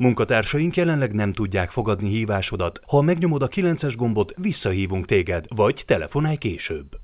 Munkatársaink jelenleg nem tudják fogadni hívásodat. Ha megnyomod a 9-es gombot, visszahívunk téged, vagy telefonálj később.